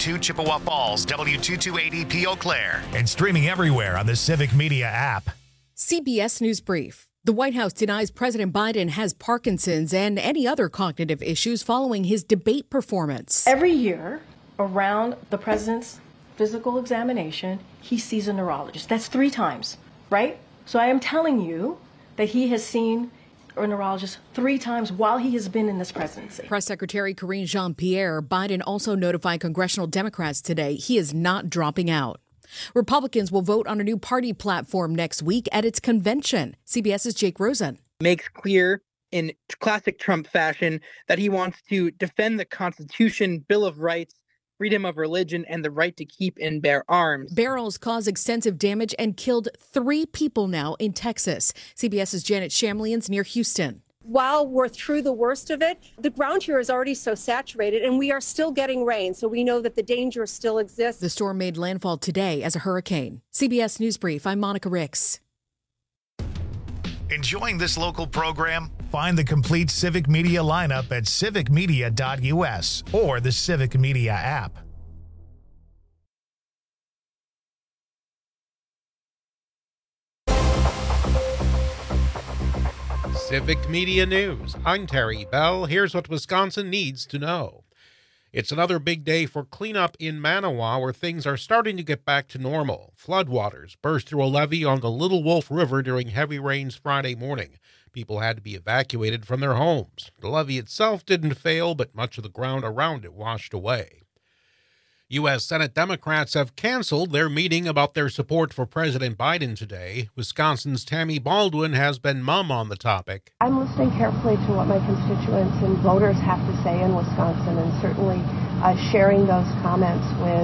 W2 Chippewa Falls, W228EP Eau Claire. And streaming everywhere on the Civic Media app. CBS News Brief. The White House denies President Biden has Parkinson's and any other cognitive issues following his debate performance. Every year, around the president's physical examination, he sees a neurologist. That's 3 times, right? So I am telling you that he has seen a neurologist 3 times while he has been in this presidency. Press Secretary Karine Jean-Pierre. Biden also notified congressional Democrats today he is not dropping out. Republicans will vote on a new party platform next week at its convention. CBS's Jake Rosen makes clear in classic Trump fashion that he wants to defend the Constitution, Bill of Rights, freedom of religion, and the right to keep and bear arms. Barrels caused extensive damage and killed 3 people now in Texas. CBS's Janet Shamlian's near Houston. While we're through the worst of it, the ground here is already so saturated and we are still getting rain, so we know that the danger still exists. The storm made landfall today as a hurricane. CBS News Brief, I'm Monica Ricks. Enjoying this local program? Find the complete Civic Media lineup at civicmedia.us or the Civic Media app. Civic Media News. I'm Terry Bell. Here's what Wisconsin needs to know. It's another big day for cleanup in Manawa, where things are starting to get back to normal. Floodwaters burst through a levee on the Little Wolf River during heavy rains Friday morning. People had to be evacuated from their homes. The levee itself didn't fail, but much of the ground around it washed away. U.S. Senate Democrats have canceled their meeting about their support for President Biden today. Wisconsin's Tammy Baldwin has been mum on the topic. I'm listening carefully to what my constituents and voters have to say in Wisconsin, and certainly sharing those comments with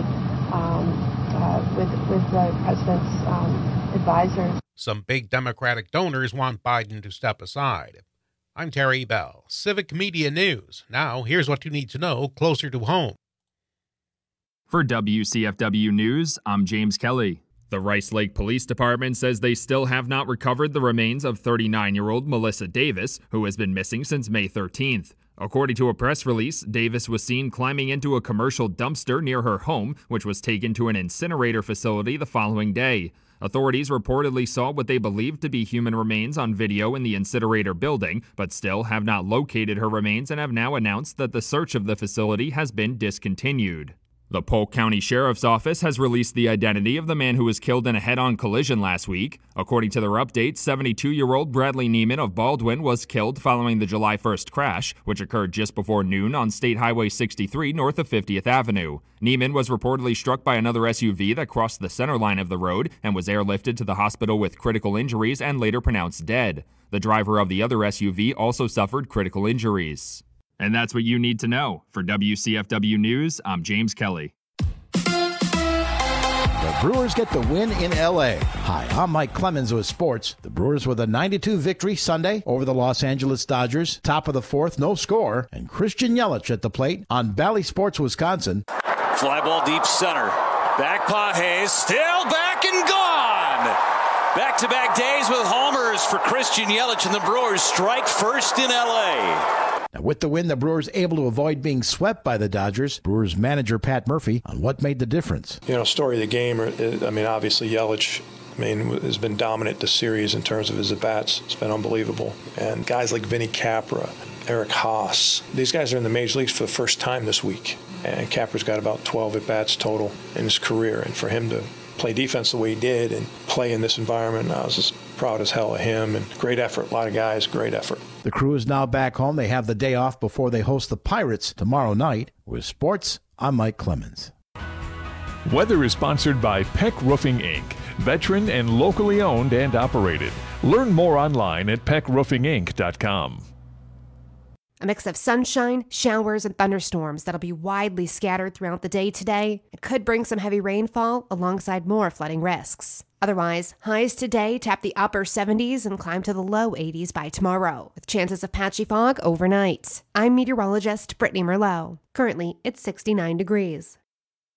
the president's advisors. Some big Democratic donors want Biden to step aside. I'm Terry Bell, Civic Media News. Now, here's what you need to know closer to home. For WCFW News, I'm James Kelly. The Rice Lake Police Department says they still have not recovered the remains of 39-year-old Melissa Davis, who has been missing since May 13th. According to a press release, Davis was seen climbing into a commercial dumpster near her home, which was taken to an incinerator facility the following day. Authorities reportedly saw what they believed to be human remains on video in the incinerator building, but still have not located her remains and have now announced that the search of the facility has been discontinued. The Polk County Sheriff's Office has released the identity of the man who was killed in a head-on collision last week. According to their update, 72-year-old Bradley Neiman of Baldwin was killed following the July 1st crash, which occurred just before noon on State Highway 63 north of 50th Avenue. Neiman was reportedly struck by another SUV that crossed the center line of the road and was airlifted to the hospital with critical injuries and later pronounced dead. The driver of the other SUV also suffered critical injuries. And that's what you need to know. For WCFW News, I'm James Kelly. The Brewers get the win in L.A. Hi, I'm Mike Clemens with sports. The Brewers with a 9-2 victory Sunday over the Los Angeles Dodgers. Top of the 4th, no score. And Christian Yelich at the plate on Bally Sports, Wisconsin. Fly ball deep center. Back Pages, still back and gone. Back-to-back days with homers for Christian Yelich, and the Brewers strike first in L.A. Now, with the win, the Brewers able to avoid being swept by the Dodgers. Brewers manager Pat Murphy on what made the difference. Story of the game, obviously Yelich, has been dominant this series in terms of his at-bats. It's been unbelievable. And guys like Vinny Capra, Eric Haas, these guys are in the major leagues for the first time this week. And Capra's got about 12 at-bats total in his career. And for him to play defense the way he did and play in this environment, I was just proud as hell of him. And great effort. A lot of guys, great effort. The Crew is now back home. They have the day off before they host the Pirates tomorrow night. With sports, I'm Mike Clemens. Weather is sponsored by Peck Roofing, Inc., veteran and locally owned and operated. Learn more online at peckroofinginc.com. A mix of sunshine, showers, and thunderstorms that'll be widely scattered throughout the day today. It could bring some heavy rainfall alongside more flooding risks. Otherwise, highs today tap the upper 70s and climb to the low 80s by tomorrow, with chances of patchy fog overnight. I'm meteorologist Brittany Merlot. Currently, it's 69 degrees.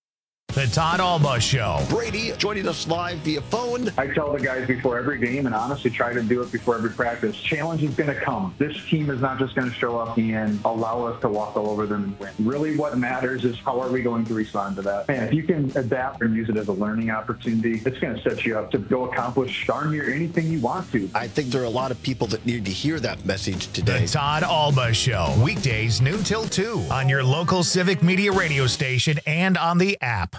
The Todd Alba Show. Brady joining us live via phone. I tell the guys before every game, and honestly try to do it before every practice, challenge is going to come. This team is not just going to show up and allow us to walk all over them and win. Really what matters is how are we going to respond to that. And if you can adapt and use it as a learning opportunity, it's going to set you up to go accomplish darn near anything you want to. I think there are a lot of people that need to hear that message today. The Todd Alba Show. Weekdays noon till 2 on your local Civic Media radio station and on the app.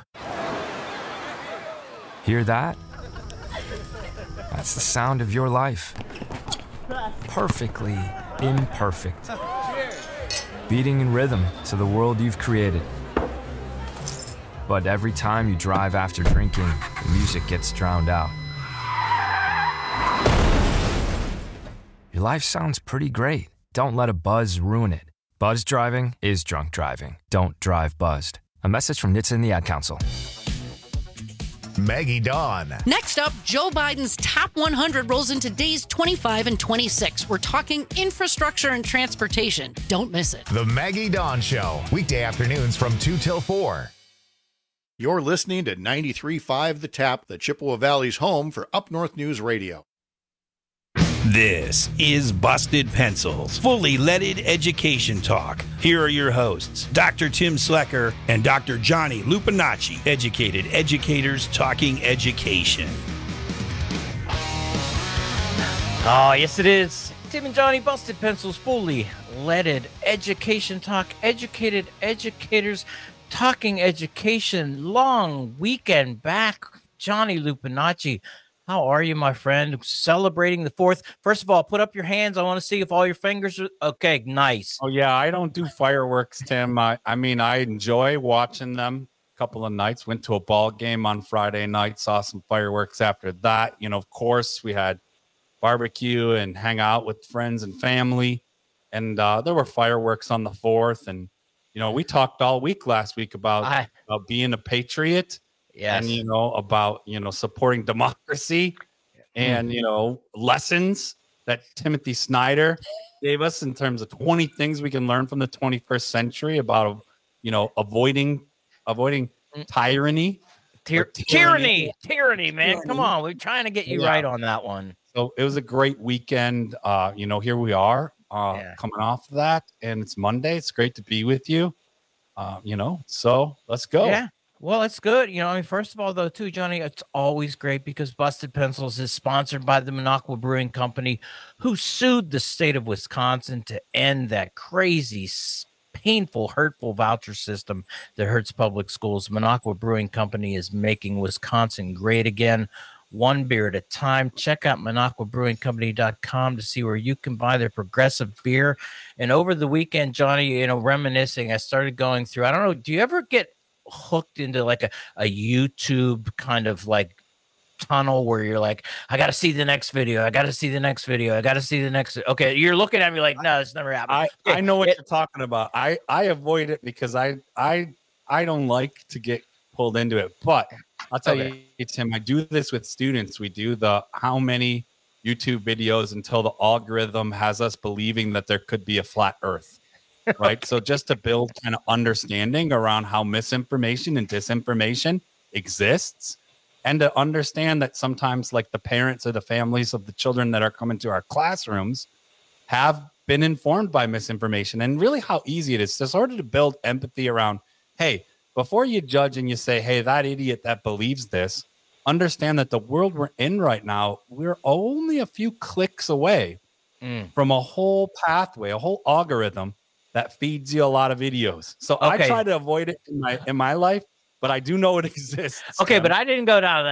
Hear that? That's the sound of your life. Perfectly imperfect. Beating in rhythm to the world you've created. But every time you drive after drinking, the music gets drowned out. Your life sounds pretty great. Don't let a buzz ruin it. Buzz driving is drunk driving. Don't drive buzzed. A message from NHTSA and the Ad Council. Maggie Dawn. Next up, Joe Biden's top 100 rolls into days 25 and 26. We're talking infrastructure and transportation. Don't miss it. The Maggie Dawn Show. Weekday afternoons from 2 till 4. You're listening to 93.5 The Tap, the Chippewa Valley's home for Up North News Radio. This is Busted Pencils, fully leaded education talk. Here are your hosts, Dr. Tim Slecker and Dr. Johnny Lupinacci, educated educators talking education. Oh, yes it is. Tim and Johnny, Busted Pencils, fully leaded education talk, educated educators talking education. Long weekend back. Johnny Lupinacci, how are you, my friend? Celebrating the 4th. First of all, put up your hands. I want to see if all your fingers are okay. Nice. Oh yeah, I don't do fireworks, Tim. I mean, I enjoy watching them. A couple of nights. Went to a ball game on Friday night. Saw some fireworks after that. You know, of course, we had barbecue and hang out with friends and family. And there were fireworks on the 4th. And you know, we talked all week last week about being a patriot. Yes. And, you know, about, you know, supporting democracy and, you know, lessons that Timothy Snyder gave us in terms of 20 things we can learn from the 21st century about, you know, avoiding tyranny. Tyranny, man. Come on. We're trying to get you right on that one. So it was a great weekend. You know, here we are coming off of that, and it's Monday. It's great to be with you. You know, so let's go. Yeah. Well, it's good. You know, I mean, first of all, though, too, Johnny, it's always great because Busted Pencils is sponsored by the Minocqua Brewing Company, who sued the state of Wisconsin to end that crazy, painful, hurtful voucher system that hurts public schools. Minocqua Brewing Company is making Wisconsin great again, one beer at a time. Check out MinocquaBrewingCompany.com to see where you can buy their progressive beer. And over the weekend, Johnny, you know, reminiscing, I started going through, I don't know, do you ever get hooked into like a YouTube kind of like tunnel where you're like, I got to see the next video. I got to see the next video. I got to see the next. Okay. You're looking at me like, no, it's never happened. I know what you're talking about. I avoid it because I don't like to get pulled into it, but I'll tell you, Tim, I do this with students. We do the how many YouTube videos until the algorithm has us believing that there could be a flat earth. Right. So just to build kind of understanding around how misinformation and disinformation exists, and to understand that sometimes like the parents or the families of the children that are coming to our classrooms have been informed by misinformation, and really how easy it is to sort of to build empathy around, hey, before you judge and you say, hey, that idiot that believes this, understand that the world we're in right now, we're only a few clicks away from a whole pathway, a whole algorithm that feeds you a lot of videos. So I try to avoid it in my life, but I do know it exists. Okay, but I didn't go down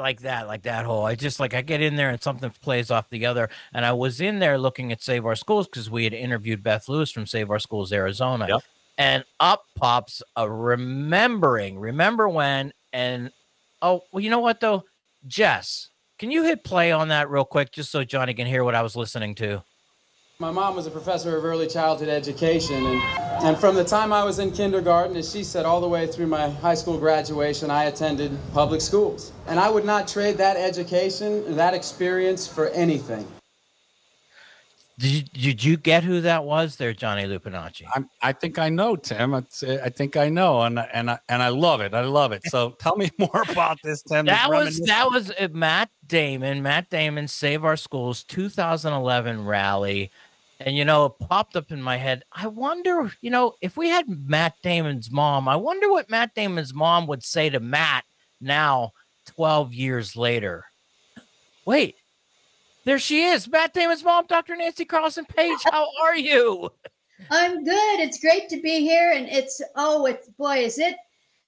that hole. I just I get in there and something plays off the other. And I was in there looking at Save Our Schools because we had interviewed Beth Lewis from Save Our Schools Arizona. Yep. And up pops a remember when, and oh, well, you know what though? Jess, can you hit play on that real quick just so Johnny can hear what I was listening to? My mom was a professor of early childhood education, and from the time I was in kindergarten, as she said, all the way through my high school graduation, I attended public schools. And I would not trade that education, that experience for anything. Did you get who that was there, Johnny Lupinacci? I think I know, Tim. I think I know, and I love it. I love it. So tell me more about this, Tim. That was Matt Damon. Matt Damon, Save Our Schools 2011 rally. And, it popped up in my head. I wonder, if we had Matt Damon's mom, I wonder what Matt Damon's mom would say to Matt now, 12 years later. Wait, there she is. Matt Damon's mom, Dr. Nancy Carlson Page. How are you? I'm good. It's great to be here. And is it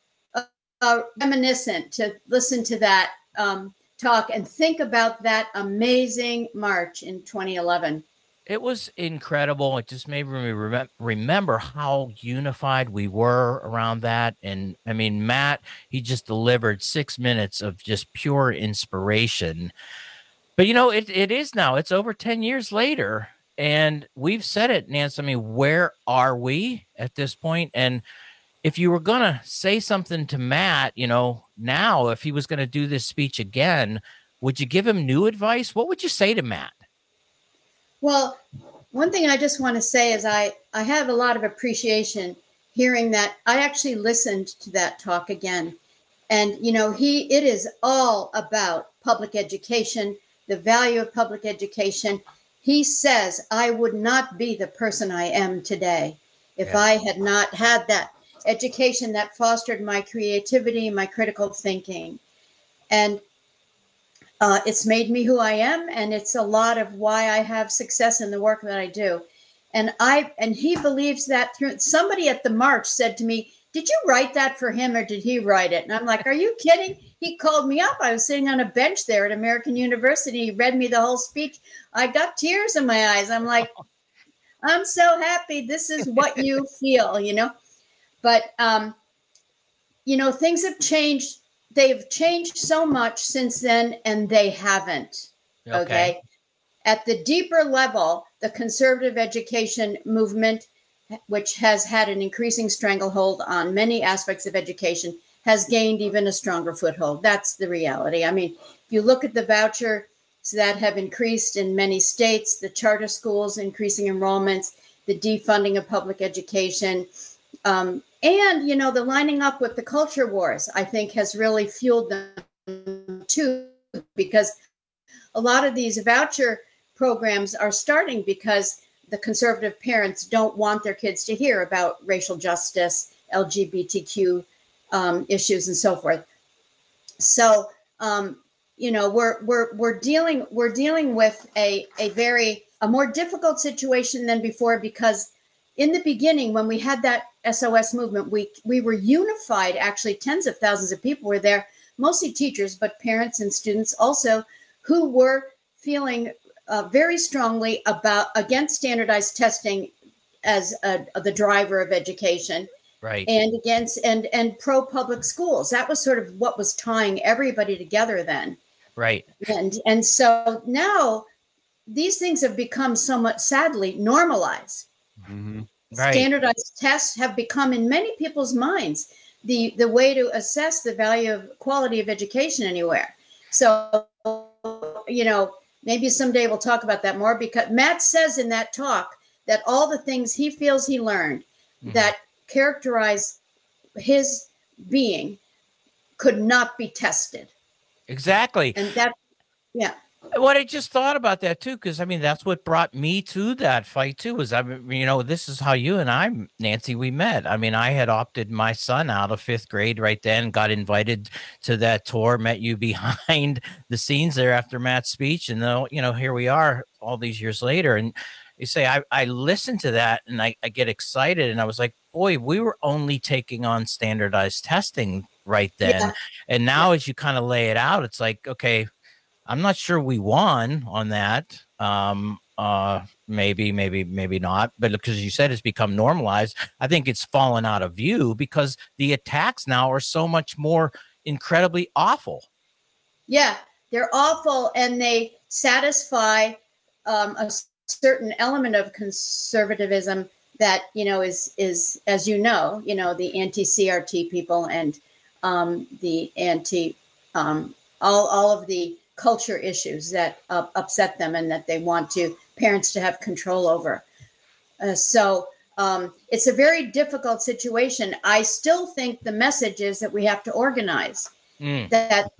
reminiscent to listen to that talk and think about that amazing march in 2011. It was incredible. It just made me remember how unified we were around that. And I mean, Matt, he just delivered 6 minutes of just pure inspiration. But, it is now. It's over 10 years later. And we've said it, Nancy. I mean, where are we at this point? And if you were going to say something to Matt, now, if he was going to do this speech again, would you give him new advice? What would you say to Matt? Well, one thing I just want to say is I have a lot of appreciation hearing that. I actually listened to that talk again. And, it is all about public education, the value of public education. He says, I would not be the person I am today if I had not had that education that fostered my creativity, my critical thinking. And it's made me who I am, and it's a lot of why I have success in the work that I do. And he believes that through. Somebody at the march said to me, did you write that for him or did he write it? And I'm like, are you kidding? He called me up. I was sitting on a bench there at American University. He read me the whole speech. I got tears in my eyes. I'm like, I'm so happy. This is what you feel, But, things have changed. They've changed so much since then, and they haven't. Okay. At the deeper level, the conservative education movement, which has had an increasing stranglehold on many aspects of education, has gained even a stronger foothold. That's the reality. I mean, if you look at the vouchers that have increased in many states, the charter schools increasing enrollments, the defunding of public education, and, the lining up with the culture wars, I think, has really fueled them too, because a lot of these voucher programs are starting because the conservative parents don't want their kids to hear about racial justice, LGBTQ issues, and so forth. So, we're dealing with a more difficult situation than before, because in the beginning, when we had that SOS movement, we were unified. Actually, tens of thousands of people were there, mostly teachers, but parents and students also, who were feeling very strongly against standardized testing as the driver of education, right? And against and pro public schools. That was sort of what was tying everybody together then, right? And so now these things have become somewhat, sadly, normalized. Mm-hmm. Right. Standardized tests have become, in many people's minds, the way to assess the value of quality of education anywhere. So, maybe someday we'll talk about that more, because Matt says in that talk that all the things he feels he learned that characterize his being could not be tested. Exactly. And that, yeah. What I just thought about that too, because I mean, that's what brought me to that fight too, was, this is how you and I, Nancy, we met. I mean, I had opted my son out of 5th grade right then, got invited to that tour, met you behind the scenes there after Matt's speech. And here we are all these years later. And you say, I listened to that and I get excited. And I was like, boy, we were only taking on standardized testing right then. Yeah. And now as you kind of lay it out, it's like, okay, I'm not sure we won on that. Maybe not. But because you said it's become normalized, I think it's fallen out of view because the attacks now are so much more incredibly awful. Yeah, they're awful, and they satisfy a certain element of conservatism that is as the anti-CRT people and the anti all of the culture issues that upset them and that they want parents to have control over. So it's a very difficult situation. I still think the message is that we have to organize. That,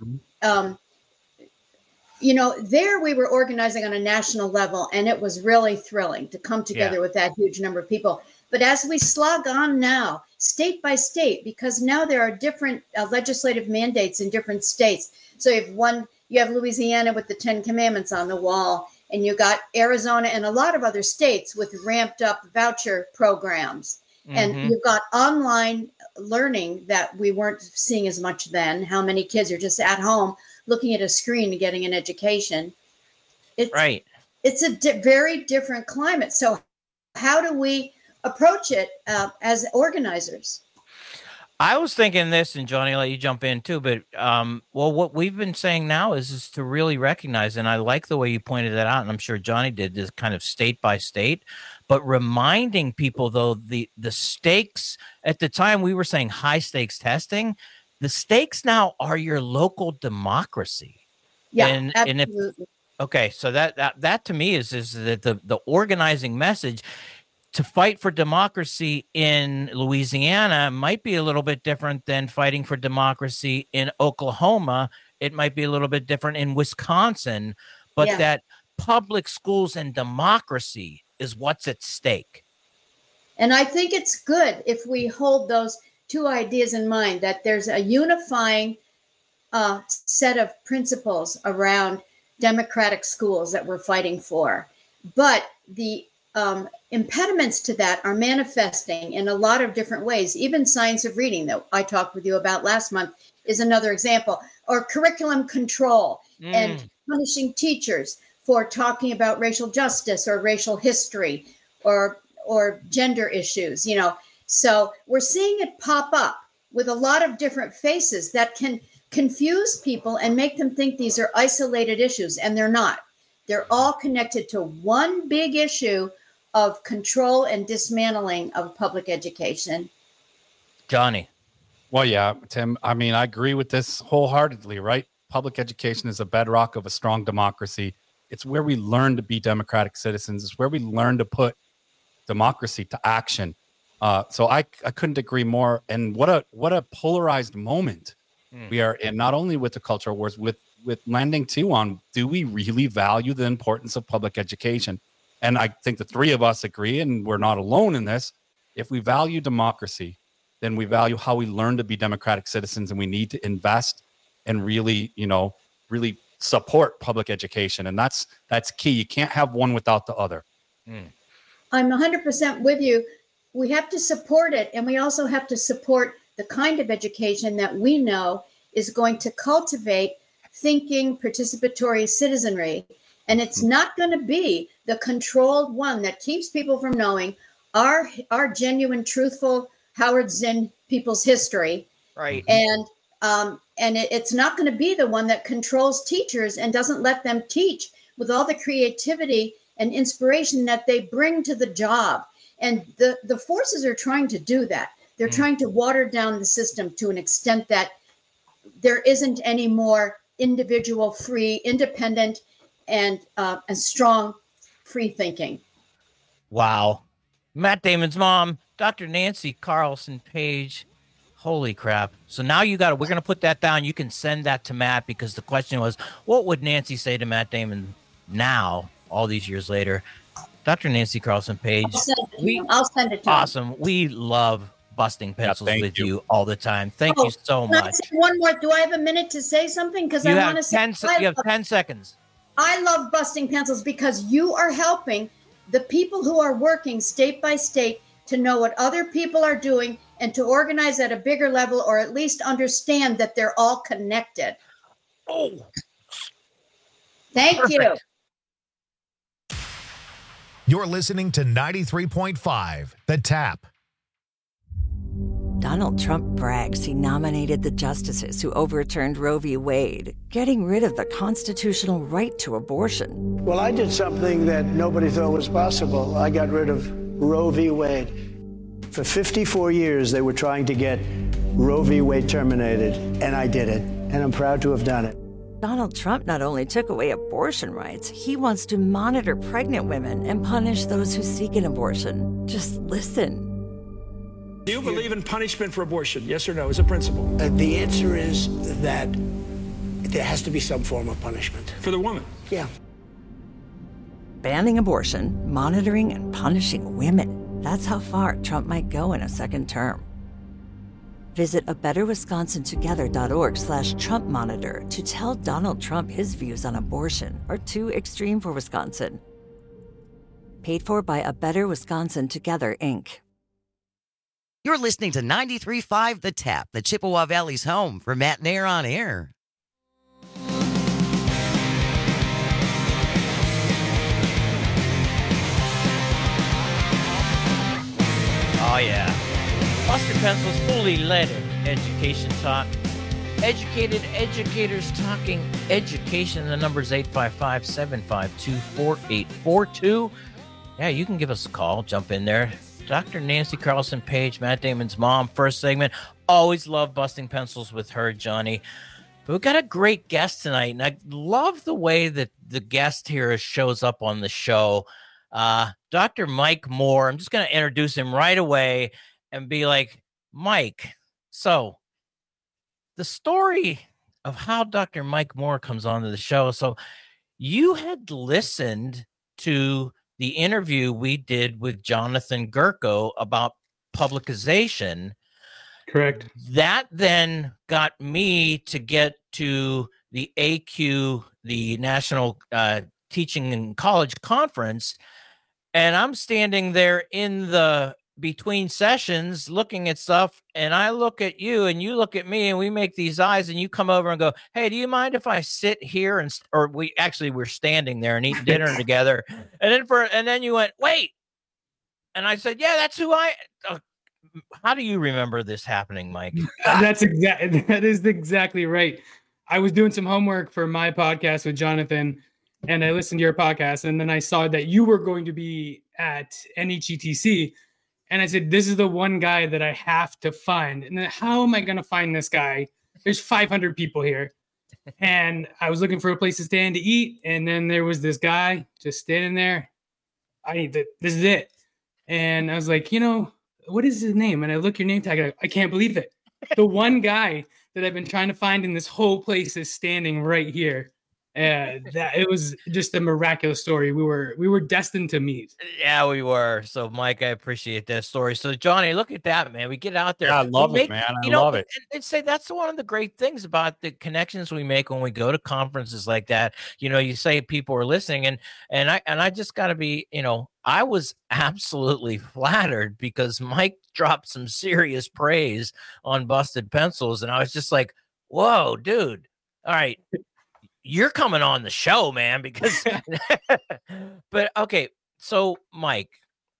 there we were organizing on a national level, and it was really thrilling to come together with that huge number of people. But as we slog on now, state by state, because now there are different legislative mandates in different states. So you have Louisiana with the 10 Commandments on the wall, and you got Arizona and a lot of other states with ramped up voucher programs. And you've got online learning that we weren't seeing as much then. How many kids are just at home looking at a screen and getting an education? It's a very different climate. So how do we approach it as organizers? I was thinking this, and Johnny, I'll let you jump in too, but what we've been saying now is to really recognize, and I like the way you pointed that out, and I'm sure Johnny did, this kind of state by state, but reminding people, though, the stakes at the time we were saying high stakes testing, the stakes now are your local democracy. Yeah, absolutely. Okay, so that to me is that the organizing message to fight for democracy in Louisiana might be a little bit different than fighting for democracy in Oklahoma. It might be a little bit different in Wisconsin, but that public schools and democracy is what's at stake. And I think it's good if we hold those two ideas in mind, that there's a unifying set of principles around democratic schools that we're fighting for. But the impediments to that are manifesting in a lot of different ways. Even science of reading that I talked with you about last month is another example, or curriculum control and punishing teachers for talking about racial justice or racial history or gender issues, So we're seeing it pop up with a lot of different faces that can confuse people and make them think these are isolated issues, and they're not. They're all connected to one big issue of control and dismantling of public education. Johnny. Well, yeah, Tim, I mean, I agree with this wholeheartedly, right? Public education is a bedrock of a strong democracy. It's where we learn to be democratic citizens. It's where we learn to put democracy to action. So I couldn't agree more. And what a polarized moment we are in, not only with the cultural wars, with landing too on, do we really value the importance of public education? And I think the three of us agree, and we're not alone in this. If we value democracy, then we value how we learn to be democratic citizens, and we need to invest and really support public education. And that's key. You can't have one without the other. I'm 100% with you. We have to support it, and we also have to support the kind of education that we know is going to cultivate thinking, participatory citizenry. And it's not going to be the controlled one that keeps people from knowing our genuine, truthful Howard Zinn people's history. Right. And it's not going to be the one that controls teachers and doesn't let them teach with all the creativity and inspiration that they bring to the job. And the forces are trying to do that. They're trying to water down the system to an extent that there isn't any more individual, free, independent, and strong free thinking. Wow. Matt Damon's mom, Dr. Nancy Carlson Page. Holy crap. So now we're going to put that down. You can send that to Matt, because the question was, what would Nancy say to Matt Damon now, all these years later? Dr. Nancy Carlson Page. I'll send it to awesome. him. We love busting pencils with you all the time. Thank you so much. One more. Do I have a minute to say something? Because I want to say you have 10 seconds. I love busting pencils because you are helping the people who are working state by state to know what other people are doing and to organize at a bigger level, or at least understand that they're all connected. Oh, thank you. You're listening to 93.5 The Tap. Donald Trump brags he nominated the justices who overturned Roe v. Wade, getting rid of the constitutional right to abortion. Well, I did something that nobody thought was possible. I got rid of Roe v. Wade. For 54 years, they were trying to get Roe v. Wade terminated, and I did it, and I'm proud to have done it. Donald Trump not only took away abortion rights, he wants to monitor pregnant women and punish those who seek an abortion. Just listen. Do you believe in punishment for abortion? Yes or no, as a principle? The answer is that there has to be some form of punishment. For the woman? Yeah. Banning abortion, monitoring, and punishing women. That's how far Trump might go in a second term. Visit abetterwisconsintogether.org/Trump Monitor to tell Donald Trump his views on abortion are too extreme for Wisconsin. Paid for by A Better Wisconsin Together, Inc. You're listening to 93.5 The Tap, the Chippewa Valley's home for Matt Nair on Air. Oh, yeah. Buster Pencils, fully leaded education talk. Educated educators talking education. The number's 855-752-4842. Yeah, you can give us a call. Jump in there. Dr. Nancy Carlson Page, Matt Damon's mom, first segment. Always love busting pencils with her, Johnny. But we've got a great guest tonight, and I love the way that the guest here shows up on the show. Dr. Mike Moore. I'm just going to introduce him right away and be like, Mike, so the story of how Dr. Mike Moore comes onto the show. So you had listened to the interview we did with Jonathan Gerko about publicization. Correct. That then got me to get to the AQ, the National Teaching in College Conference, and I'm standing there in the between sessions looking at stuff, and I look at you and you look at me, and we make these eyes, and you come over and go, hey, do you mind if I sit here? And or we're standing there and eat dinner together. And then you went, wait. And I said, yeah, that's who how do you remember this happening, Mike? That is exactly right. I was doing some homework for my podcast with Jonathan, and I listened to your podcast, and then I saw that you were going to be at NHETC. And I said, this is the one guy that I have to find. And then how am I going to find this guy? There's 500 people here. And I was looking for a place to stand to eat. And then there was this guy just standing there. This is it. And I was like, what is his name? And I look your name tag. I can't believe it. The one guy that I've been trying to find in this whole place is standing right here. That it was just a miraculous story. We were destined to meet. Yeah, we were. So, Mike, I appreciate that story. So, Johnny, look at that, man. We get out there. Yeah, I love it, man. I love it. And say that's one of the great things about the connections we make when we go to conferences like that. You say people are listening, and I just got to be, I was absolutely flattered because Mike dropped some serious praise on Busted Pencils, and I was just like, whoa, dude. All right. You're coming on the show, man, because but okay. So Mike,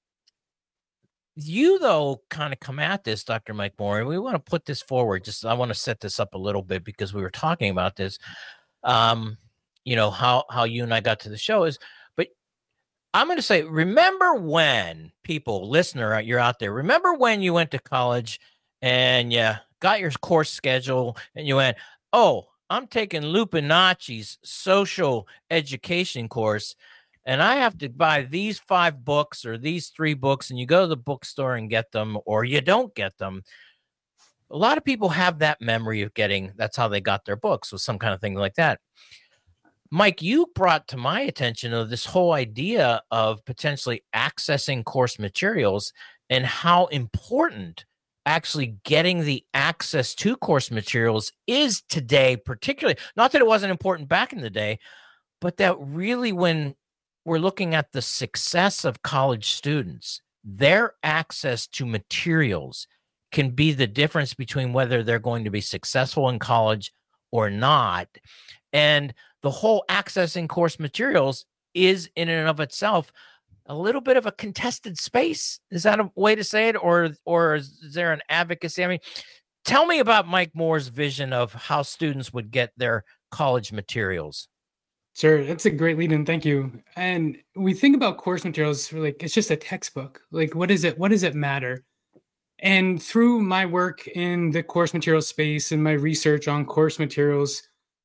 you though kind of come at this, Dr. Mike Moore, and we want to put this forward. I want to set this up a little bit because we were talking about this. How you and I got to the show is, but I'm going to say, remember when listener, you're out there, remember when you went to college and you got your course schedule and you went, oh, I'm taking Lupinacci's social education course, and I have to buy these 5 books or these 3 books, and you go to the bookstore and get them, or you don't get them. A lot of people have that memory of that's how they got their books, or some kind of thing like that. Mike, you brought to my attention of this whole idea of potentially accessing course materials and how important actually getting the access to course materials is today, particularly. Not that it wasn't important back in the day, but that really when we're looking at the success of college students, their access to materials can be the difference between whether they're going to be successful in college or not. And the whole accessing course materials is in and of itself a little bit of a contested space. Is that a way to say it? Or is there an advocacy? I mean, tell me about Mike Moore's vision of how students would get their college materials. Sure. That's a great lead in. Thank you. And we think about course materials, like it's just a textbook. Like, what is it? What does it matter? And through my work in the course material space and my research on course materials,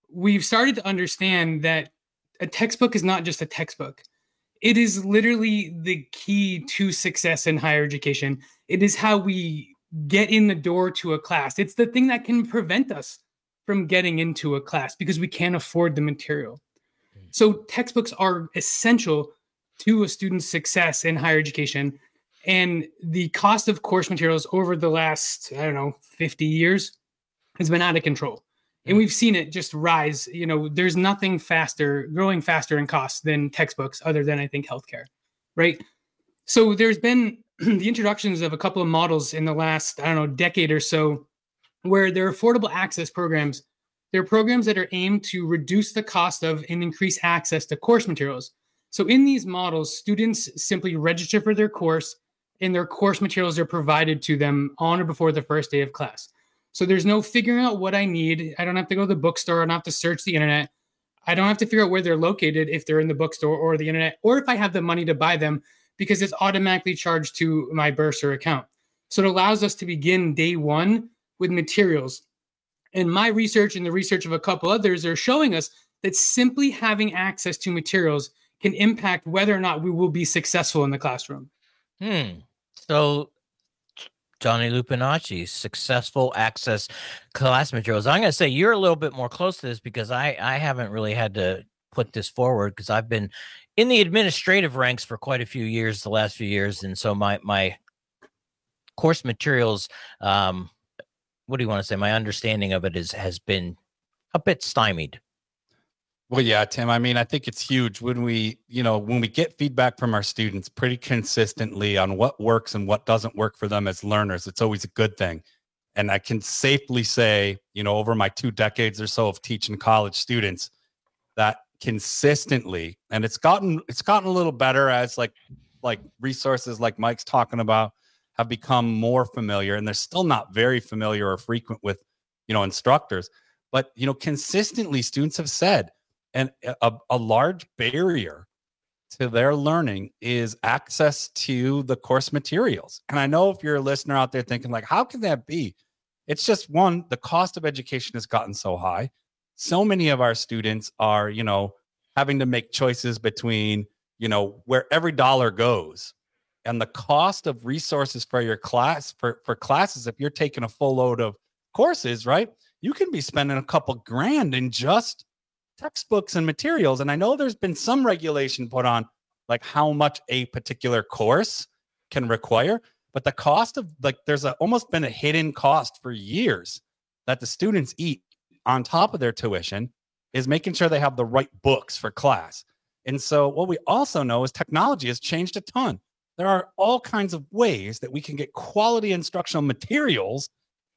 we've started to understand that a textbook is not just a textbook. It is literally the key to success in higher education. It is how we get in the door to a class. It's the thing that can prevent us from getting into a class because we can't afford the material. So textbooks are essential to a student's success in higher education. And the cost of course materials over the last, 50 years has been out of control. And we've seen it just rise. There's nothing growing faster in cost than textbooks other than, I think, healthcare, right? So there's been the introductions of a couple of models in the last, decade or so, where they're affordable access programs. They're programs that are aimed to reduce the cost of and increase access to course materials. So in these models, students simply register for their course and their course materials are provided to them on or before the first day of class. So there's no figuring out what I need. I don't have to go to the bookstore. I don't have to search the internet. I don't have to figure out where they're located if they're in the bookstore or the internet, or if I have the money to buy them, because it's automatically charged to my bursar account. So it allows us to begin day one with materials. And my research and the research of a couple others are showing us that simply having access to materials can impact whether or not we will be successful in the classroom. So, Johnny Lupinacci, successful access class materials. I'm going to say you're a little bit more close to this because I haven't really had to put this forward because I've been in the administrative ranks for quite a few years, the last few years. And so my course materials, what do you want to say? My understanding of it has been a bit stymied. Well, yeah, Tim, I mean, I think it's huge when we get feedback from our students pretty consistently on what works and what doesn't work for them as learners. It's always a good thing. And I can safely say, over my 2 decades or so of teaching college students, that consistently, and it's gotten a little better as like resources like Mike's talking about have become more familiar, and they're still not very familiar or frequent with, instructors. But, consistently students have said, and a large barrier to their learning is access to the course materials. And I know if you're a listener out there thinking like, how can that be? It's just one, the cost of education has gotten so high. So many of our students are, having to make choices between, where every dollar goes and the cost of resources for your class, for classes. If you're taking a full load of courses, right, you can be spending a couple grand in just textbooks and materials. And I know there's been some regulation put on like how much a particular course can require, but the cost of there's almost been a hidden cost for years that the students eat on top of their tuition is making sure they have the right books for class. And so what we also know is technology has changed a ton. There are all kinds of ways that we can get quality instructional materials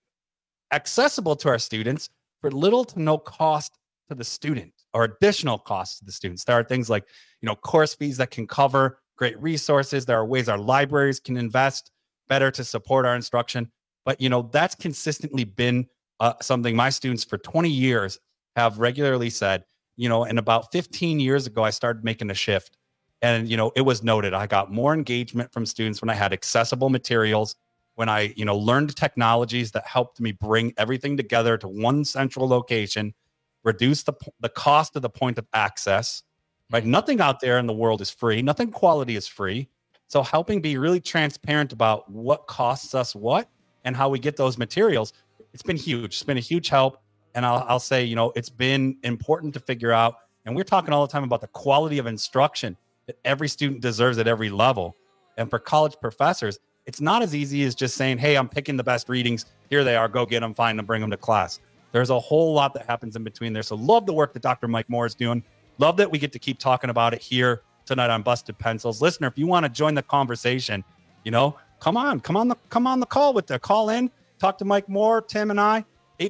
accessible to our students for little to no cost to the student or additional costs to the students. There are things like, course fees that can cover great resources. There are ways our libraries can invest better to support our instruction. But, that's consistently been something my students for 20 years have regularly said, and about 15 years ago, I started making a shift. And, it was noted. I got more engagement from students when I had accessible materials, when I, learned technologies that helped me bring everything together to one central location, reduce the cost of the point of access, right? Nothing out there in the world is free. Nothing quality is free. So helping be really transparent about what costs us what and how we get those materials, it's been huge. It's been a huge help. And I'll say, it's been important to figure out. And we're talking all the time about the quality of instruction that every student deserves at every level. And for college professors, it's not as easy as just saying, hey, I'm picking the best readings. Here they are. Go get them, find them, bring them to class. There's a whole lot that happens in between there. So love the work that Dr. Mike Moore is doing. Love that we get to keep talking about it here tonight on Busted Pencils. Listener, if you want to join the conversation, come on the call in, talk to Mike Moore, Tim and I,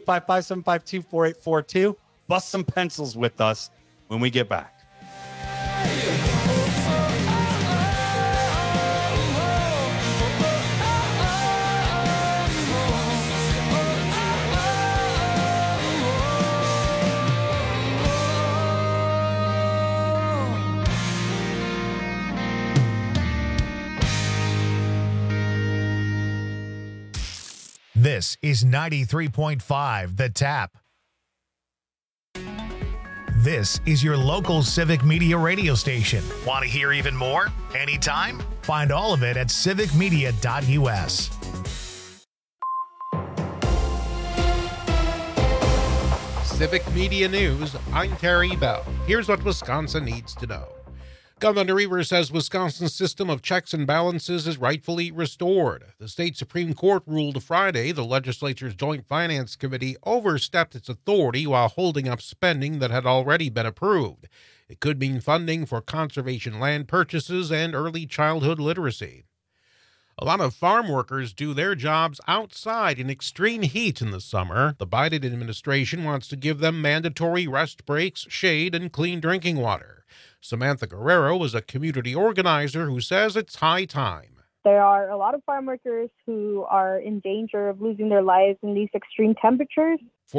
855-752-4842. Bust some pencils with us when we get back. This is 93.5 The Tap. This is your local Civic Media radio station. Want to hear even more? Anytime? Find all of it at civicmedia.us. Civic Media News, I'm Terry Bell. Here's what Wisconsin needs to know. Governor Evers says Wisconsin's system of checks and balances is rightfully restored. The state Supreme Court ruled Friday the legislature's Joint Finance Committee overstepped its authority while holding up spending that had already been approved. It could mean funding for conservation land purchases and early childhood literacy. A lot of farm workers do their jobs outside in extreme heat in the summer. The Biden administration wants to give them mandatory rest breaks, shade, and clean drinking water. Samantha Guerrero is a community organizer who says it's high time. There are a lot of farm workers who are in danger of losing their lives in these extreme temperatures.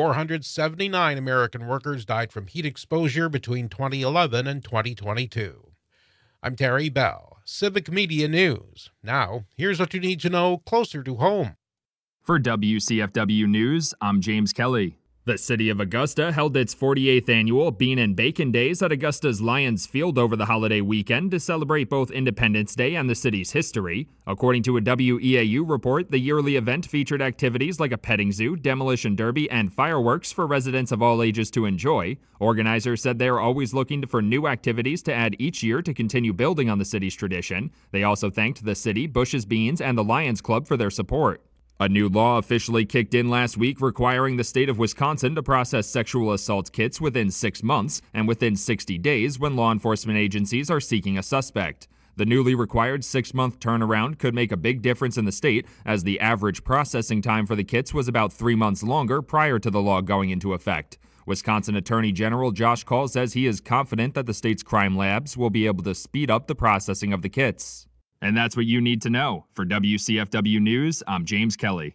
479 American workers died from heat exposure between 2011 and 2022. I'm Terry Bell, Civic Media News. Now, here's what you need to know closer to home. For WCFW News, I'm James Kelly. The city of Augusta held its 48th annual Bean and Bacon Days at Augusta's Lions Field over the holiday weekend to celebrate both Independence Day and the city's history. According to a WEAU report, the yearly event featured activities like a petting zoo, demolition derby, and fireworks for residents of all ages to enjoy. Organizers said they are always looking for new activities to add each year to continue building on the city's tradition. They also thanked the city, Bush's Beans, and the Lions Club for their support. A new law officially kicked in last week requiring the state of Wisconsin to process sexual assault kits within 6 months and within 60 days when law enforcement agencies are seeking a suspect. The newly required 6-month turnaround could make a big difference in the state, as the average processing time for the kits was about 3 months longer prior to the law going into effect. Wisconsin Attorney General Josh Kaul says he is confident that the state's crime labs will be able to speed up the processing of the kits. And that's what you need to know. For WCFW News, I'm James Kelly.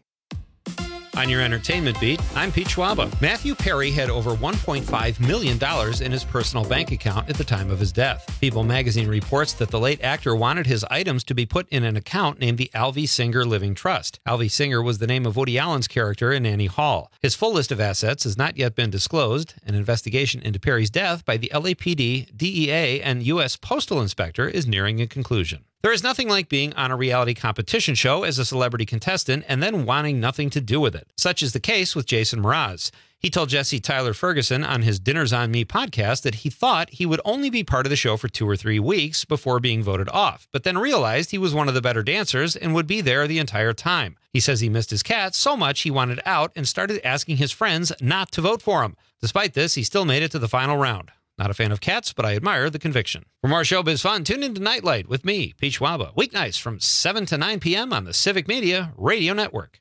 On your entertainment beat, I'm Pete Schwaba. Matthew Perry had over $1.5 million in his personal bank account at the time of his death. People magazine reports that the late actor wanted his items to be put in an account named the Alvy Singer Living Trust. Alvy Singer was the name of Woody Allen's character in Annie Hall. His full list of assets has not yet been disclosed. An investigation into Perry's death by the LAPD, DEA, and U.S. Postal Inspector is nearing a conclusion. There is nothing like being on a reality competition show as a celebrity contestant and then wanting nothing to do with it. Such is the case with Jason Mraz. He told Jesse Tyler Ferguson on his Dinners on Me podcast that he thought he would only be part of the show for 2 or 3 weeks before being voted off, but then realized he was one of the better dancers and would be there the entire time. He says he missed his cat so much he wanted out and started asking his friends not to vote for him. Despite this, he still made it to the final round. Not a fan of cats, but I admire the conviction. For more showbiz fun, tune into Nightlight with me, Pete Schwaba, weeknights from 7 to 9 p.m. on the Civic Media Radio Network.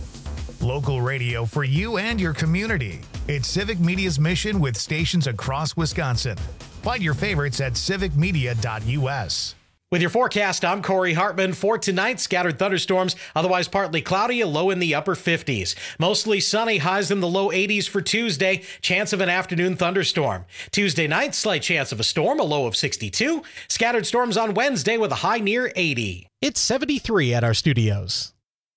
Local radio for you and your community. It's Civic Media's mission with stations across Wisconsin. Find your favorites at civicmedia.us. With your forecast, I'm Corey Hartman. For tonight, scattered thunderstorms, otherwise partly cloudy, a low in the upper 50s. Mostly sunny, highs in the low 80s for Tuesday, chance of an afternoon thunderstorm. Tuesday night, slight chance of a storm, a low of 62. Scattered storms on Wednesday with a high near 80. It's 73 at our studios.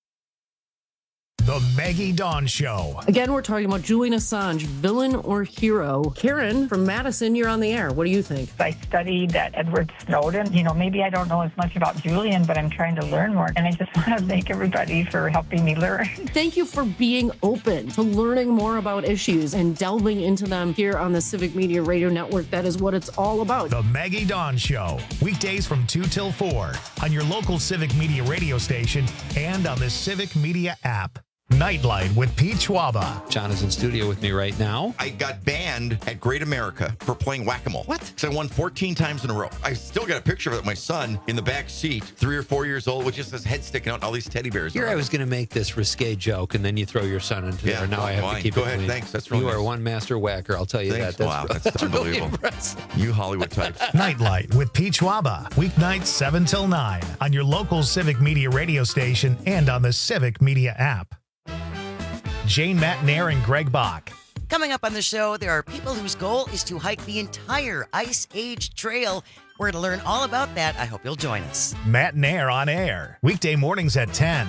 The Maggie Dawn Show. Again, we're talking about Julian Assange, villain or hero. Karen from Madison, you're on the air. What do you think? I studied that Edward Snowden. Maybe I don't know as much about Julian, but I'm trying to learn more. And I just want to thank everybody for helping me learn. Thank you for being open to learning more about issues and delving into them here on the Civic Media Radio Network. That is what it's all about. The Maggie Dawn Show. Weekdays from 2 till 4 on your local Civic Media radio station and on the Civic Media app. Nightlight with Pete Schwaba. John is in studio with me right now. I got banned at Great America for playing whack-a-mole. What? So I won 14 times in a row. I still got a picture of it. My son in the back seat, 3 or 4 years old, with just his head sticking out and all these teddy bears. Here I was going to make this risque joke, and then you throw your son into there. Now I have to keep Go it ahead. clean. Thanks. That's really You nice. are one master whacker, I'll tell you Thanks. that. That's unbelievable. You Hollywood types. Nightlight with Pete Schwaba. Weeknights 7 till 9 on your local Civic Media radio station and on the Civic Media app. Jane Matnair and Greg Bach. Coming up on the show, there are people whose goal is to hike the entire Ice Age Trail. We're going to learn all about that. I hope you'll join us. Matnair on air. Weekday mornings at 10.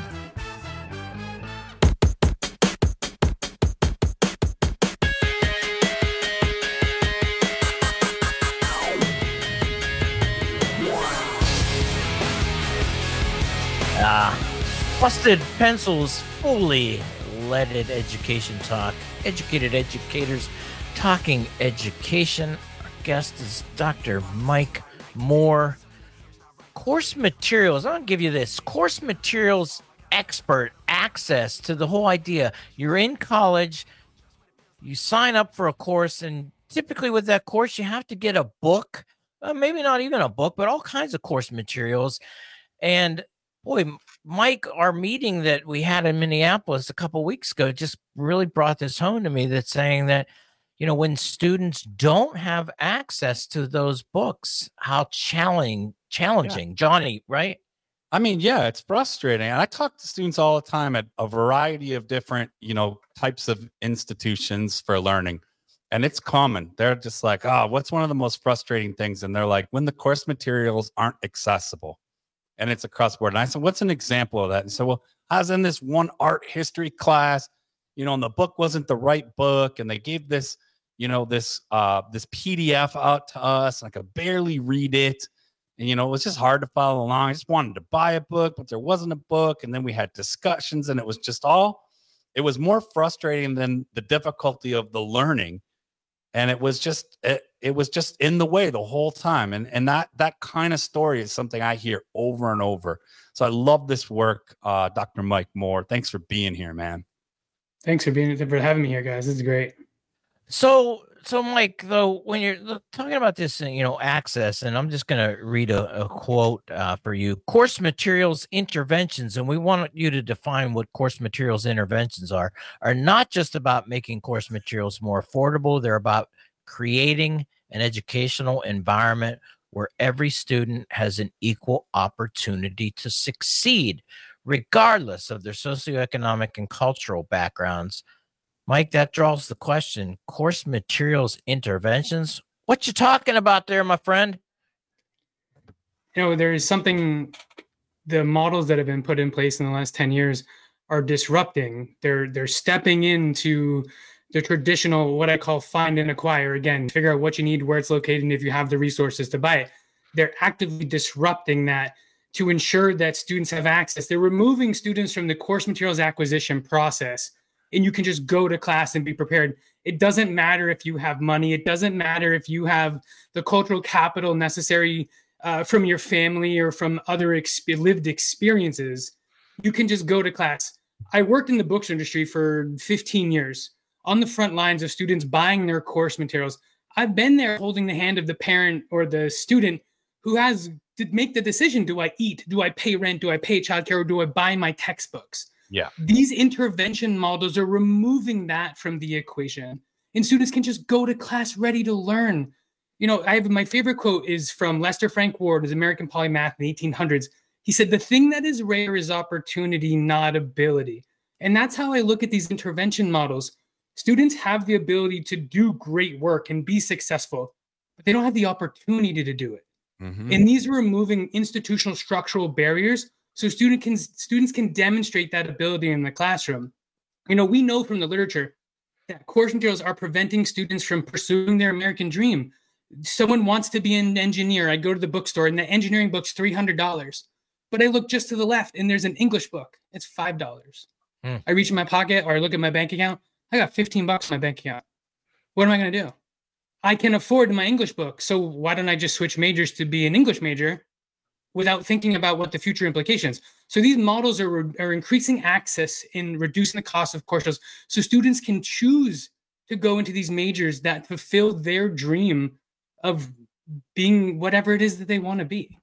Busted Pencils, fully leaded education talk. Educated educators talking education. Our guest is Dr. Mike Moore. Course materials. I'm going to give you this. Course materials expert access to the whole idea. You're in college, you sign up for a course, and typically with that course, you have to get a book. Maybe not even a book, but all kinds of course materials. And boy, Mike, our meeting that we had in Minneapolis a couple of weeks ago just really brought this home to me, that's saying that, you know, when students don't have access to those books, how challenging, Johnny, right? I mean, yeah, it's frustrating. And I talk to students all the time at a variety of different, you know, types of institutions for learning. And it's common. They're just like, oh, what's one of the most frustrating things? And they're like, when the course materials aren't accessible. And it's across the board. And I said, what's an example of that? And so, well, I was in this one art history class, you know, and the book wasn't the right book. And they gave this, you know, this PDF out to us. And I could barely read it. And, you know, it was just hard to follow along. I just wanted to buy a book, but there wasn't a book. And then we had discussions, and it was just it was more frustrating than the difficulty of the learning. And it was just in the way the whole time. And that kind of story is something I hear over and over. So I love this work, Dr. Mike Moore. Thanks for being here, man. Thanks for having me here, guys. This is great. So Mike, though, when you're talking about this, you know, access, and I'm just going to read a quote for you. Course materials interventions, and we want you to define what course materials interventions are not just about making course materials more affordable. They're about creating an educational environment where every student has an equal opportunity to succeed, regardless of their socioeconomic and cultural backgrounds. Mike, that draws the question, course materials interventions. What you talking about there, my friend? You know, there is something, the models that have been put in place in the last 10 years are disrupting. They're stepping into the traditional, what I call find and acquire. Again, figure out what you need, where it's located, and if you have the resources to buy it. They're actively disrupting that to ensure that students have access. They're removing students from the course materials acquisition process, and you can just go to class and be prepared. It doesn't matter if you have money. It doesn't matter if you have the cultural capital necessary from your family or from other lived experiences. You can just go to class. I worked in the books industry for 15 years on the front lines of students buying their course materials. I've been there holding the hand of the parent or the student who has to make the decision. Do I eat? Do I pay rent? Do I pay childcare? Or do I buy my textbooks? Yeah. These intervention models are removing that from the equation, and students can just go to class ready to learn. You know, my favorite quote is from Lester Frank Ward, his American Polymath in the 1800s. He said, "The thing that is rare is opportunity, not ability." And that's how I look at these intervention models. Students have the ability to do great work and be successful, but they don't have the opportunity to do it. Mm-hmm. And these are removing institutional structural barriers so students can demonstrate that ability in the classroom. You know, we know from the literature that course materials are preventing students from pursuing their American dream. Someone wants to be an engineer. I go to the bookstore and the engineering book's $300. But I look just to the left and there's an English book. It's $5. I reach in my pocket or I look at my bank account. I got $15 in my bank account. What am I going to do? I can afford my English book. So why don't I just switch majors to be an English major without thinking about what the future implications? So these models are increasing access and reducing the cost of courses so students can choose to go into these majors that fulfill their dream of being whatever it is that they want to be.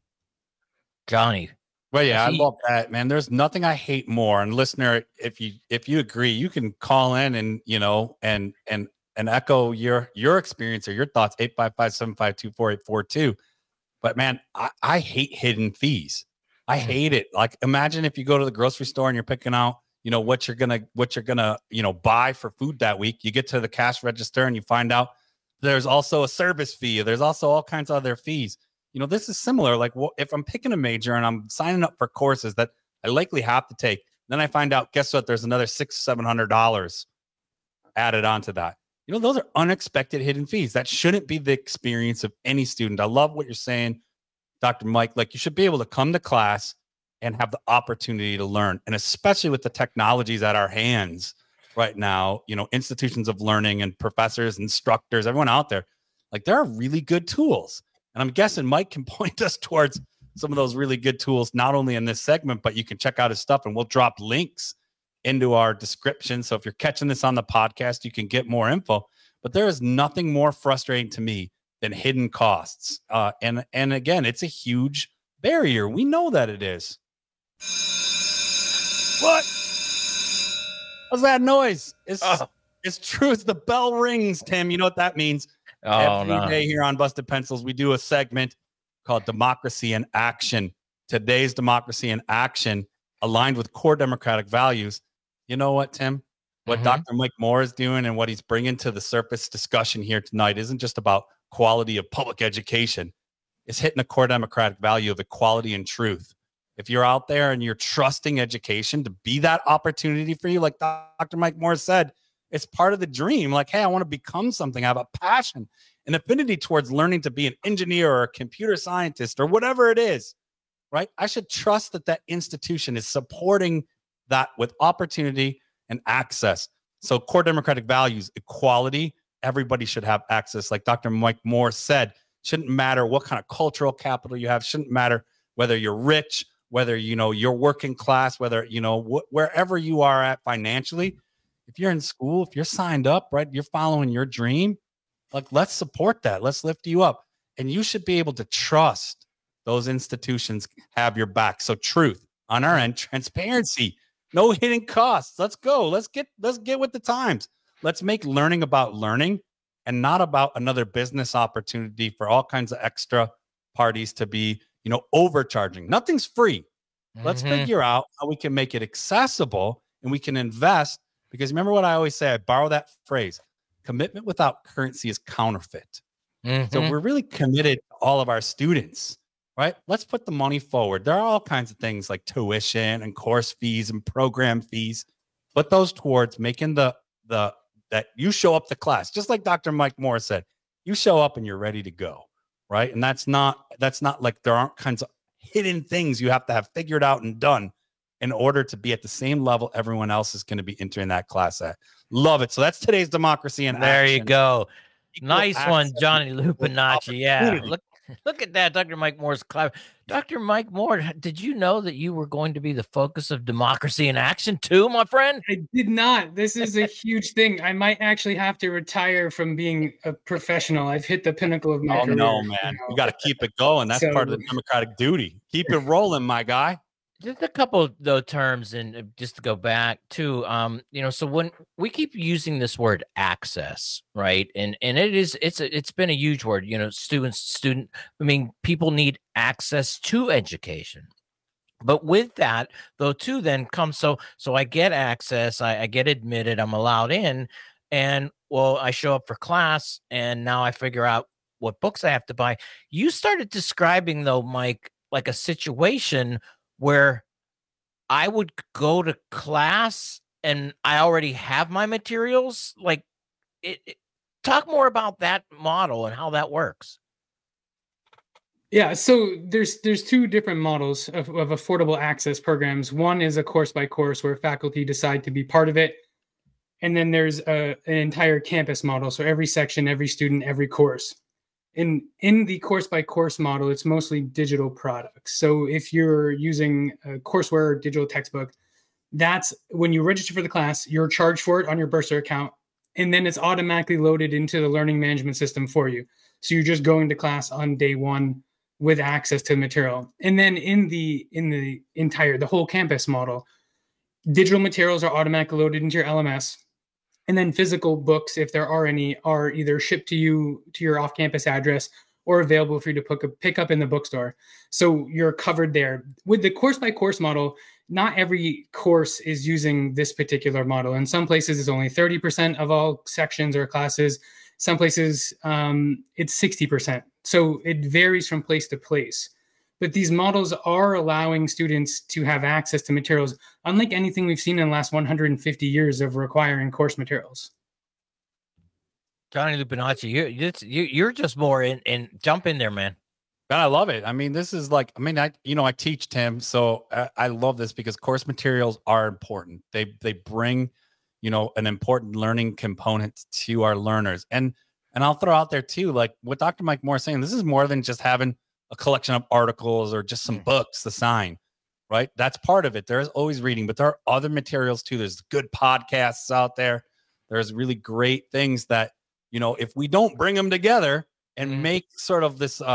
Johnny. Well, yeah, I love that, man. There's nothing I hate more. And listener, if you agree, you can call in and, you know, and echo your experience or your thoughts, 855-752-4842. But man, I hate hidden fees. I hate it. Like, imagine if you go to the grocery store and you're picking out, you know, what you're gonna, you know, buy for food that week. You get to the cash register and you find out there's also a service fee. There's also all kinds of other fees. You know, this is similar. Like, well, if I'm picking a major and I'm signing up for courses that I likely have to take, then I find out, guess what? There's another $600-700 added onto that. You know, those are unexpected hidden fees. That shouldn't be the experience of any student. I love what you're saying, Dr. Mike. Like, you should be able to come to class and have the opportunity to learn. And especially with the technologies at our hands right now, institutions of learning and professors, instructors, everyone out there, like there are really good tools. And I'm guessing Mike can point us towards some of those really good tools, not only in this segment, but you can check out his stuff and we'll drop links into our description. So if you're catching this on the podcast, you can get more info. But there is nothing more frustrating to me than hidden costs. And again, it's a huge barrier. We know that it is. What? What's that noise? It's true. It's the bell rings, Tim. You know what that means? Every day here on Busted Pencils, we do a segment called Democracy in Action. Today's Democracy in Action, aligned with core democratic values. You know what, Tim? What Dr. Mike Moore is doing and what he's bringing to the surface discussion here tonight isn't just about quality of public education. It's hitting the core democratic value of equality and truth. If you're out there and you're trusting education to be that opportunity for you, like Dr. Mike Moore said, it's part of the dream. Like, hey, I want to become something. I have a passion, an affinity towards learning to be an engineer or a computer scientist or whatever it is, right? I should trust that that institution is supporting that with opportunity and access. So core democratic values, equality, everybody should have access. Like Dr. Mike Moore said, shouldn't matter what kind of cultural capital you have, shouldn't matter whether you're rich, whether, you're working class, whether, wherever you are at financially. If you're in school, if you're signed up, right, you're following your dream, like let's support that. Let's lift you up. And you should be able to trust those institutions have your back. So truth on our end, transparency, no hidden costs. Let's go. Let's get with the times. Let's make learning about learning and not about another business opportunity for all kinds of extra parties to be, overcharging. Nothing's free. Let's figure out how we can make it accessible and we can invest. Because remember what I always say, I borrow that phrase, commitment without currency is counterfeit. So we're really committed to all of our students, right? Let's put the money forward. There are all kinds of things like tuition and course fees and program fees. Put those towards making that you show up to class, just like Dr. Mike Moore said, you show up and you're ready to go, right? And that's not like there aren't kinds of hidden things you have to have figured out and done in order to be at the same level everyone else is going to be entering that class at. Love it. So that's today's Democracy in There Action. you go. Equal Nice one, access, Johnny equal Lupinacci. Yeah, opportunity. look at that, Dr. Mike Moore's clap. Dr. Mike Moore, did you know that you were going to be the focus of Democracy in Action too, my friend? I did not. This is a huge thing. I might actually have to retire from being a professional. I've hit the pinnacle of my career. No, man. You got to keep it going. That's part of the democratic duty. Keep it rolling, my guy. Just a couple though terms, and just to go back to so when we keep using this word access, right, and it's been a huge word. People need access to education, but with that though too then comes so I get access, I get admitted, I'm allowed in, and well, I show up for class, and now I figure out what books I have to buy. You started describing though, Mike, like a situation where I would go to class and I already have my materials. Like, talk more about that model and how that works. Yeah, so there's two different models of affordable access programs. One is a course by course where faculty decide to be part of it. And then there's an entire campus model. So every section, every student, every course. In the course-by-course model, it's mostly digital products. So if you're using a courseware or digital textbook, that's when you register for the class, you're charged for it on your Bursar account, and then it's automatically loaded into the learning management system for you. So you're just going to class on day one with access to the material. And then in the whole campus model, digital materials are automatically loaded into your LMS. And then physical books, if there are any, are either shipped to you to your off-campus address or available for you to pick up in the bookstore. So you're covered there. With the course-by-course model, not every course is using this particular model. In some places, it's only 30% of all sections or classes. Some places, it's 60%. So it varies from place to place. But these models are allowing students to have access to materials, unlike anything we've seen in the last 150 years of requiring course materials. Johnny Lupinacci, you're just more in jump in there, man. And I love it. I mean, this is like, I teach, Tim, so I love this because course materials are important. They bring, an important learning component to our learners. And I'll throw out there too, like what Dr. Mike Moore is saying, this is more than just having a collection of articles or just some books to sign, right? That's part of it. There is always reading, but there are other materials too. There's good podcasts out there. There's really great things that, if we don't bring them together and make sort of this,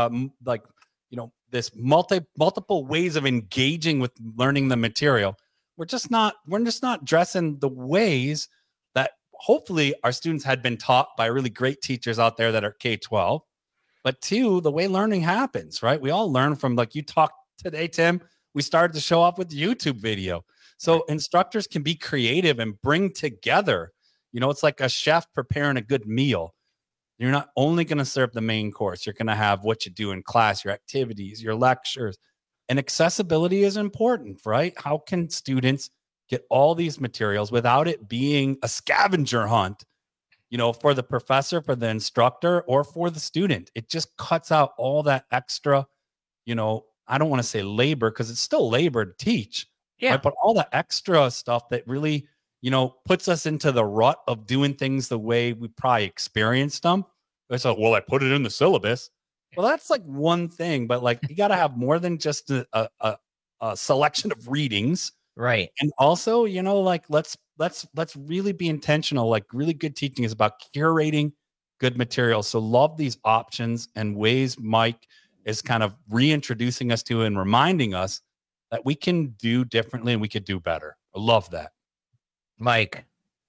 this multiple ways of engaging with learning the material, we're just not addressing the ways that hopefully our students had been taught by really great teachers out there that are K-12, but two, the way learning happens, right? We all learn from, like you talked today, Tim, we started to show off with YouTube video. So instructors can be creative and bring together, it's like a chef preparing a good meal. You're not only going to serve the main course. You're going to have what you do in class, your activities, your lectures. And accessibility is important, right? How can students get all these materials without it being a scavenger hunt, for the professor, for the instructor, or for the student? It just cuts out all that extra, I don't want to say labor because it's still labor to teach. Yeah. Right? But all the extra stuff that really, puts us into the rut of doing things the way we probably experienced them. It's like, well, I put it in the syllabus. Well, that's like one thing, but like you got to have more than just a selection of readings. Right. And also, like let's really be intentional. Like really good teaching is about curating good material. So love these options and ways Mike is kind of reintroducing us to and reminding us that we can do differently and we could do better. I love that. Mike,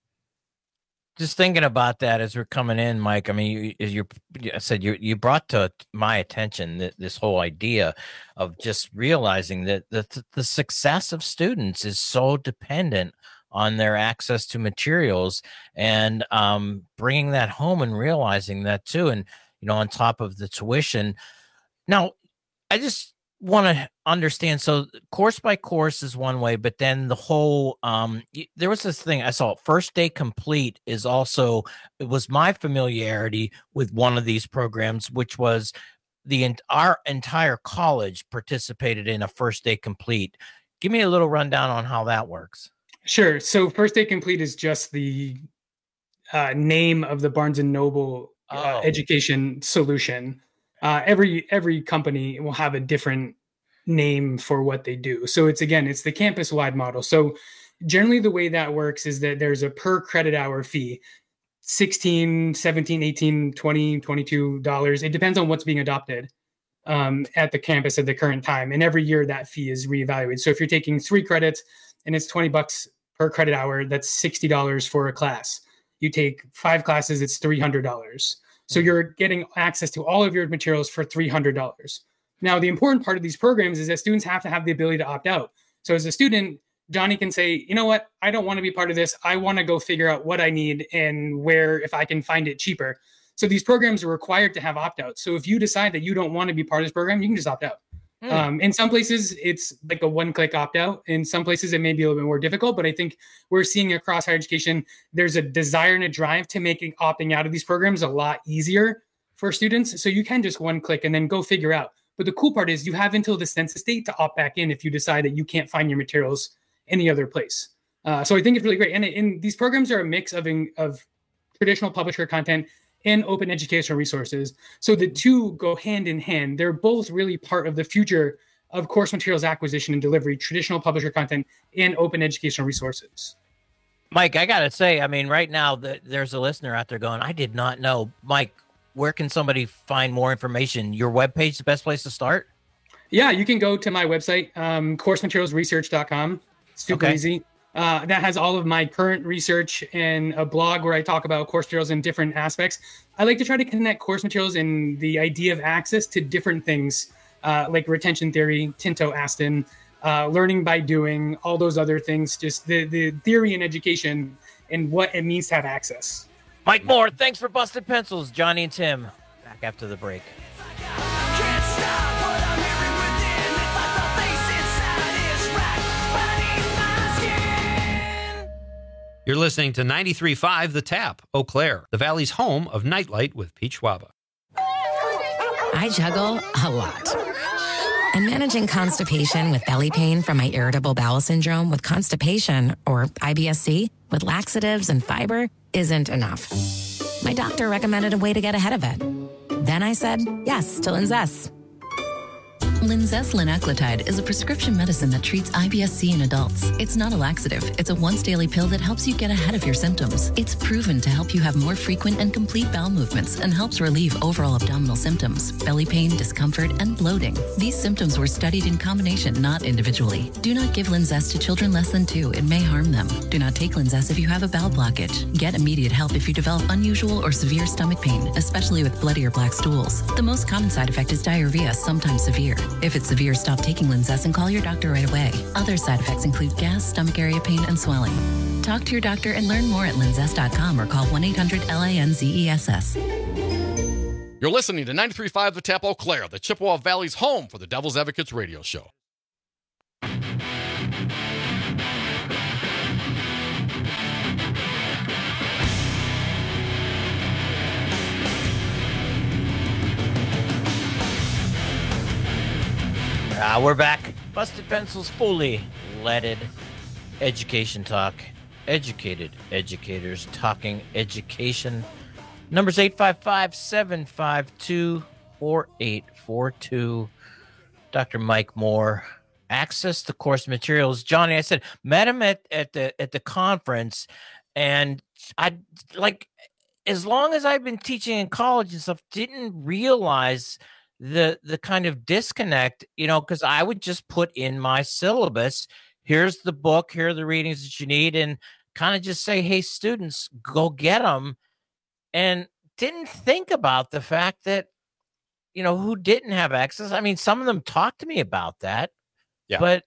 just thinking about that as we're coming in, Mike, I mean, you brought to my attention this whole idea of just realizing that the success of students is so dependent on their access to materials, and bringing that home and realizing that too. And, on top of the tuition. Now, I just want to understand. So course by course is one way, but then the whole, there was this thing I saw, First Day Complete is also, it was my familiarity with one of these programs, which was our entire college participated in a First Day Complete. Give me a little rundown on how that works. Sure. So First Day Complete is just the name of the Barnes & Noble education solution. Every company will have a different name for what they do. So it's the campus-wide model. So generally the way that works is that there's a per credit hour fee, $16, $17, $18, $20, $22. It depends on what's being adopted at the campus at the current time. And every year that fee is reevaluated. So if you're taking 3 credits and it's $20 per credit hour, that's $60 for a class. You take 5 classes, it's $300. So you're getting access to all of your materials for $300. Now, the important part of these programs is that students have to have the ability to opt out. So as a student, Johnny can say, you know what, I don't want to be part of this. I want to go figure out what I need and where, if I can find it cheaper. So these programs are required to have opt-outs. So if you decide that you don't want to be part of this program, you can just opt out. In some places, it's like a one-click opt-out. In some places, it may be a little bit more difficult, but I think we're seeing across higher education, there's a desire and a drive to make opting out of these programs a lot easier for students. So you can just one-click and then go figure out. But the cool part is you have until the census date to opt back in if you decide that you can't find your materials any other place. So I think it's really great. And these programs are a mix of traditional publisher content and open educational resources. So the two go hand in hand. They're both really part of the future of course materials acquisition and delivery, traditional publisher content and open educational resources. Mike, I got to say, I mean, right now there's a listener out there going, I did not know. Mike, where can somebody find more information? Your webpage, the best place to start? Yeah, you can go to my website, coursematerialsresearch.com. Super easy. That has all of my current research and a blog where I talk about course materials in different aspects. I like to try to connect course materials and the idea of access to different things like retention theory, Tinto Aston, learning by doing, all those other things, just the theory in education and what it means to have access. Mike Moore, thanks for Busted Pencils. Johnny and Tim, back after the break. You're listening to 93.5 The Tap, Eau Claire, the Valley's home of Nightlight with Pete Schwaba. I juggle a lot. And managing constipation with belly pain from my irritable bowel syndrome with constipation, or IBS-C, with laxatives and fiber isn't enough. My doctor recommended a way to get ahead of it. Then I said yes to Linzess. Linzess linaclotide is a prescription medicine that treats IBS-C in adults. It's not a laxative. It's a once-daily pill that helps you get ahead of your symptoms. It's proven to help you have more frequent and complete bowel movements and helps relieve overall abdominal symptoms, belly pain, discomfort, and bloating. These symptoms were studied in combination, not individually. Do not give Linzess to children less than 2. It may harm them. Do not take Linzess if you have a bowel blockage. Get immediate help if you develop unusual or severe stomach pain, especially with bloody or black stools. The most common side effect is diarrhea, sometimes severe. If it's severe, stop taking Linzess and call your doctor right away. Other side effects include gas, stomach area pain, and swelling. Talk to your doctor and learn more at linzess.com or call 1-800-LINZESS. You're listening to 93.5 The Tap Eau Claire, the Chippewa Valley's home for the Devil's Advocates radio show. We're back. Busted Pencils, fully leaded education talk. Educated educators talking education. Numbers 855-752-4842. Dr. Mike Moore. Access the course materials. Johnny, I said, met him at the conference, and I like, as long as I've been teaching in college and stuff, didn't realize the kind of disconnect, because I would just put in my syllabus, here's the book, here are the readings that you need, and kind of just say, hey, students, go get them, and didn't think about the fact that, who didn't have access. I mean, some of them talked to me about that, but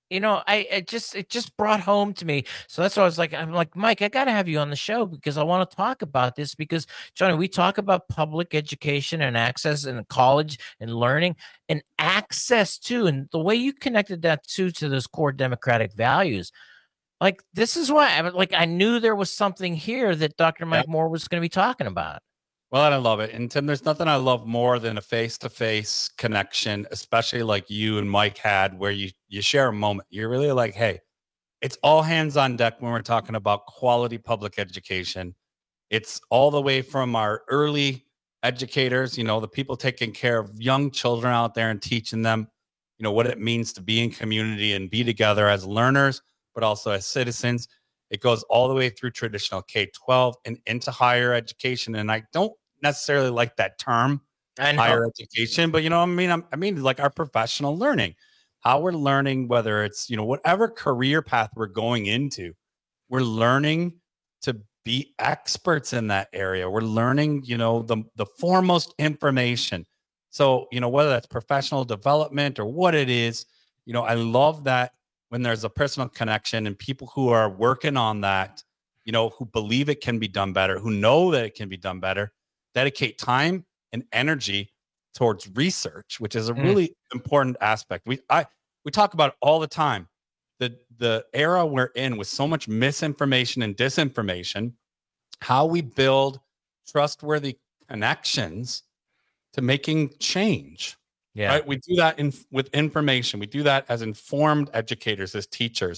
it just brought home to me. So that's why I'm like, Mike, I got to have you on the show because I want to talk about this because, Johnny, we talk about public education and access and college and learning and access too. And the way you connected that to those core democratic values, like, this is why I knew there was something here that Dr. Mike Moore was going to be talking about. Well, I love it. And Tim, there's nothing I love more than a face-to-face connection, especially like you and Mike had, where you share a moment. You're really like, hey, it's all hands on deck when we're talking about quality public education. It's all the way from our early educators, the people taking care of young children out there and teaching them, what it means to be in community and be together as learners, but also as citizens. It goes all the way through traditional K-12 and into higher education. And I don't necessarily like that term, higher education, but I mean like our professional learning, how we're learning, whether it's, whatever career path we're going into, we're learning to be experts in that area. We're learning, the foremost information. So, whether that's professional development or what it is, I love that when there's a personal connection and people who are working on that, who believe it can be done better, who know that it can be done better, dedicate time and energy towards research, which is a really important aspect. We talk about it all the time. The era we're in with so much misinformation and disinformation, how we build trustworthy connections to making change. Yeah, right? We do that with information. We do that as informed educators, as teachers.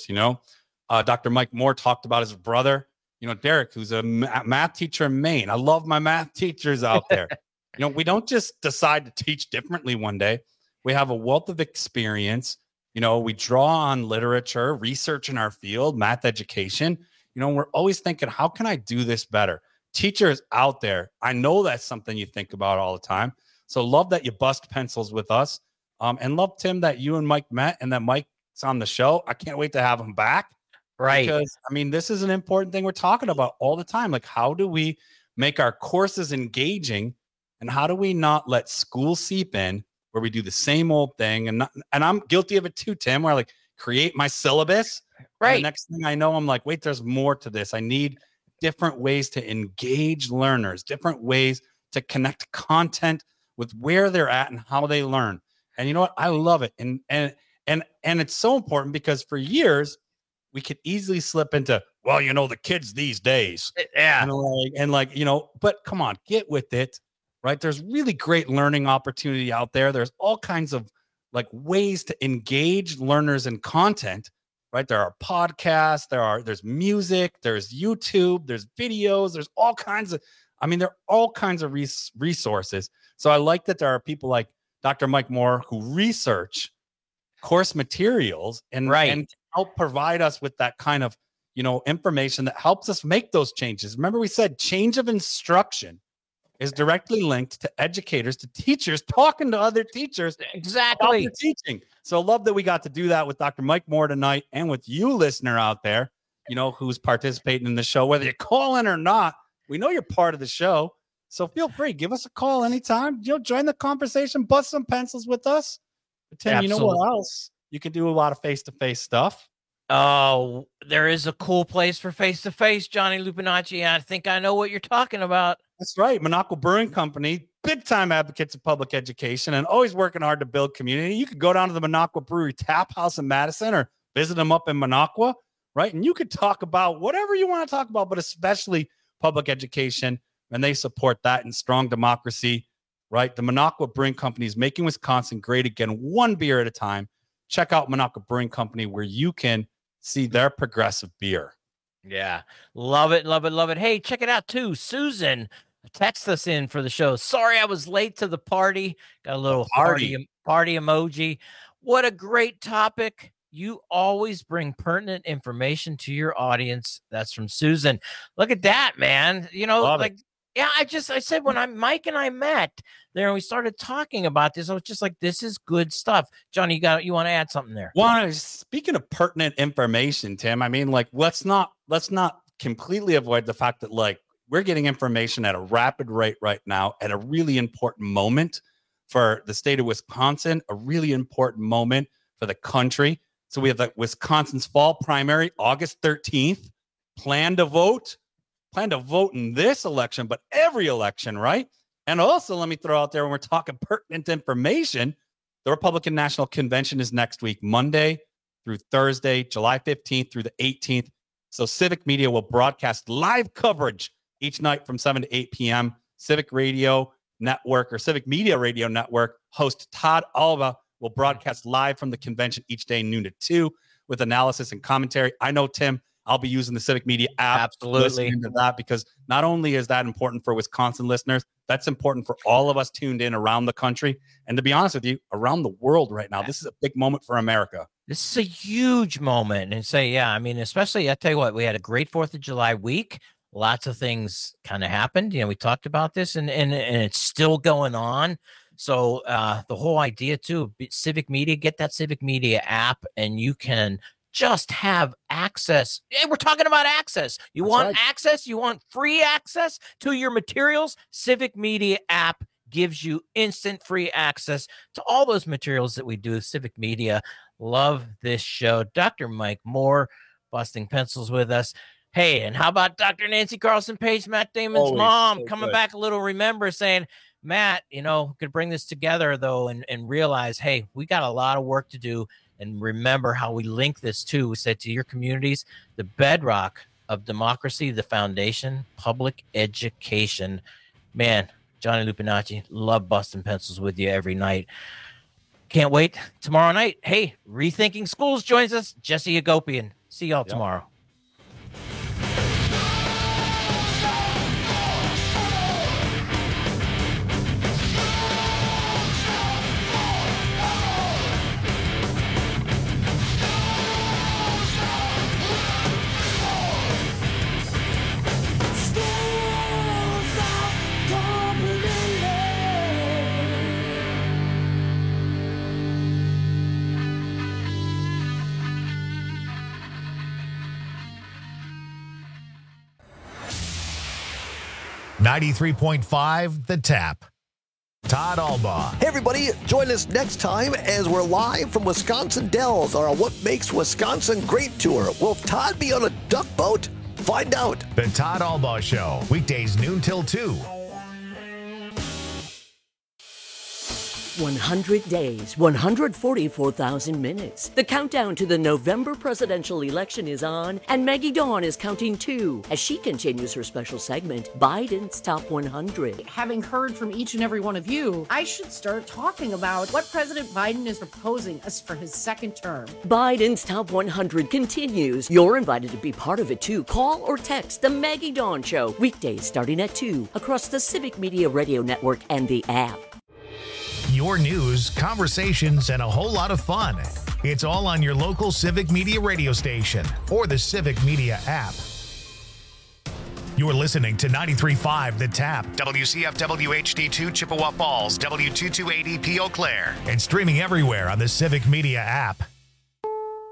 Dr. Mike Moore talked about his brother, Derek, who's a math teacher in Maine. I love my math teachers out there. We don't just decide to teach differently one day. We have a wealth of experience. We draw on literature, research in our field, math education. We're always thinking, how can I do this better? Teachers out there, I know that's something you think about all the time. So love that you bust pencils with us. And love, Tim, that you and Mike met and that Mike's on the show. I can't wait to have him back. Right. Because, this is an important thing we're talking about all the time. Like, how do we make our courses engaging and how do we not let school seep in where we do the same old thing? And I'm guilty of it too, Tim, where I create my syllabus. Right. And the next thing I know, I'm like, wait, there's more to this. I need different ways to engage learners, different ways to connect content with where they're at and how they learn. And you know what? I love it. And it's so important because for years we could easily slip into, the kids these days. Yeah. But come on, get with it. right? There's really great learning opportunity out there. There's all kinds of like ways to engage learners in content, right? There are podcasts, there's music, there's YouTube, there's videos, there's all kinds of, there are all kinds of resources. So I like that there are people like Dr. Mike Moore who research course materials and help provide us with that kind of, information that helps us make those changes. Remember, we said change of instruction is directly linked to educators, to teachers talking to other teachers. Exactly. About their teaching. So I love that we got to do that with Dr. Mike Moore tonight and with you, listener out there, who's participating in the show, whether you call in or not. We know you're part of the show. So feel free, give us a call anytime. Join the conversation, bust some pencils with us. But Tim, you know what else? You can do a lot of face-to-face stuff. Oh, there is a cool place for face-to-face, Johnny Lupinacci. I think I know what you're talking about. That's right. Minocqua Brewing Company, big-time advocates of public education and always working hard to build community. You could go down to the Minocqua Brewery Tap House in Madison or visit them up in Minocqua, right? And you could talk about whatever you want to talk about, but especially public education, and they support that and strong democracy, right? The Minocqua Brewing Company is making Wisconsin great again, one beer at a time. Check out Minocqua Brewing Company where you can see their progressive beer. Yeah, love it, love it, love it. Hey, check it out too. Susan text us in for the show. Sorry I was late to the party. Got a little party emoji. What a great topic. You always bring pertinent information to your audience. That's from Susan. Look at that, man. Yeah, I said when Mike and I met there and we started talking about this, I was just like, this is good stuff. Johnny, you want to add something there? Well, speaking of pertinent information, Tim, let's not completely avoid the fact that we're getting information at a rapid rate right now at a really important moment for the state of Wisconsin, a really important moment for the country. So we have the Wisconsin's fall primary, August 13th. Plan to vote in this election, but every election, right? And also, let me throw out there, when we're talking pertinent information, the Republican National Convention is next week, Monday through Thursday, July 15th through the 18th. So Civic Media will broadcast live coverage each night from 7 to 8 p.m. Civic Radio Network or Civic Media Radio Network host Todd Alba will broadcast live from the convention each day, noon to 2, with analysis and commentary. I know, Tim, I'll be using the Civic Media app. Absolutely. Listening to that, because not only is that important for Wisconsin listeners, that's important for all of us tuned in around the country. And to be honest with you, around the world right now, this is a big moment for America. This is a huge moment. And especially, I tell you what, we had a great 4th of July week. Lots of things kind of happened. We talked about this and it's still going on. So the whole idea too, Civic Media, get that Civic Media app and you can just have access. Hey, we're talking about access. You want access? You want free access to your materials? Civic Media app gives you instant free access to all those materials that we do. Civic Media, love this show. Dr. Mike Moore, busting pencils with us. Hey, and how about Dr. Nancy Carlson Page, Matt Damon's mom, coming back a little, remember, saying, Matt, could bring this together, though, and realize, hey, we got a lot of work to do. And remember how we link this too. We said to your communities, the bedrock of democracy, the foundation, public education. Man, Johnny Lupinacci, love busting pencils with you every night. Can't wait tomorrow night. Hey, Rethinking Schools joins us. Jesse Agopian. See y'all tomorrow. .5 The Tap. Todd Alba. Hey, everybody, join us next time as we're live from Wisconsin Dells on our What Makes Wisconsin Great tour. Will Todd be on a duck boat? Find out. The Todd Alba Show, weekdays noon till 2. 100 days, 144,000 minutes. The countdown to the November presidential election is on, and Maggie Dawn is counting too as she continues her special segment, Biden's Top 100. Having heard from each and every one of you, I should start talking about what President Biden is proposing as for his second term. Biden's Top 100 continues. You're invited to be part of it too. Call or text The Maggie Dawn Show, weekdays starting at 2, across the Civic Media Radio Network and the app. Your news, conversations, and a whole lot of fun. It's all on your local Civic Media radio station or the Civic Media app. You're listening to 93.5 The Tap, WCFW HD2 Chippewa Falls, W228EP Eau Claire, and streaming everywhere on the Civic Media app.